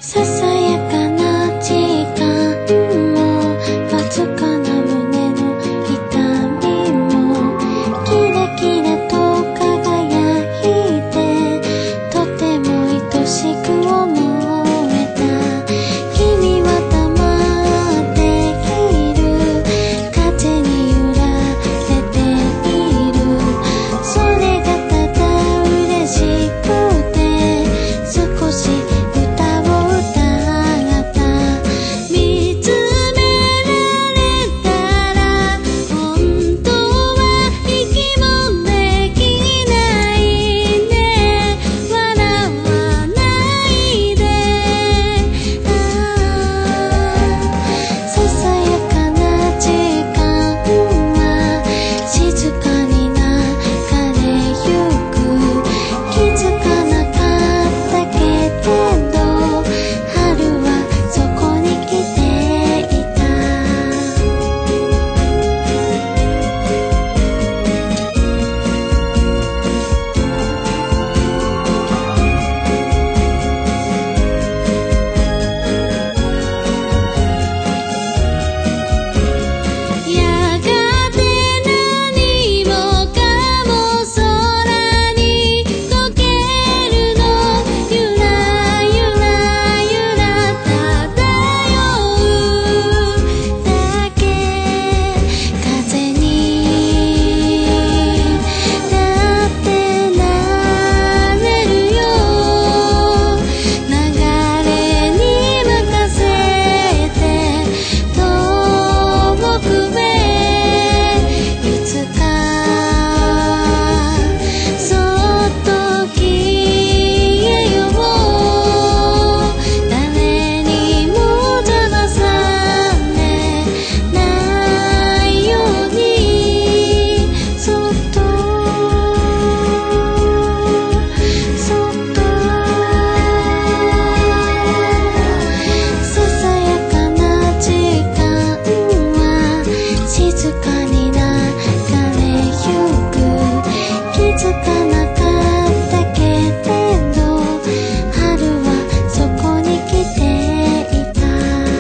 ささやかな時間もわずかな胸の痛みもキラキラと輝いてとても愛しく思えた。君は黙っている、風に揺られている。それがただ嬉しくて少し歌を歌った見つめられたら本当は息もできないね。笑わないで。ささやかな時間は静かに流れゆく。気づかなかったけれど春はそこに来ていた。やがて何もかも空に溶けるの。ゆらゆらゆら漂うだけ。風にだってなれるよ。流れに任せて遠くへいつかそっと消えよう。誰にも邪魔されないようにそっとそっと。ささやかな時間は静かに流れゆく。気づかなかったけれど春はそこに来ていた。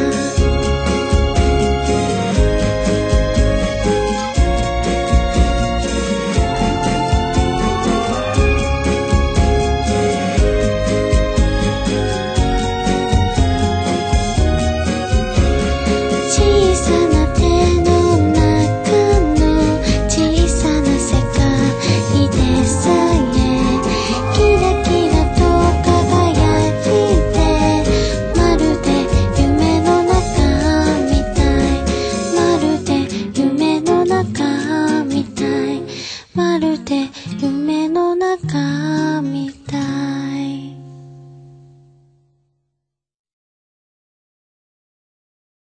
小さな手の中の小さな世界でさえキラキラと輝いてまるで夢の中みたい。まるで夢の中みたい。まるで夢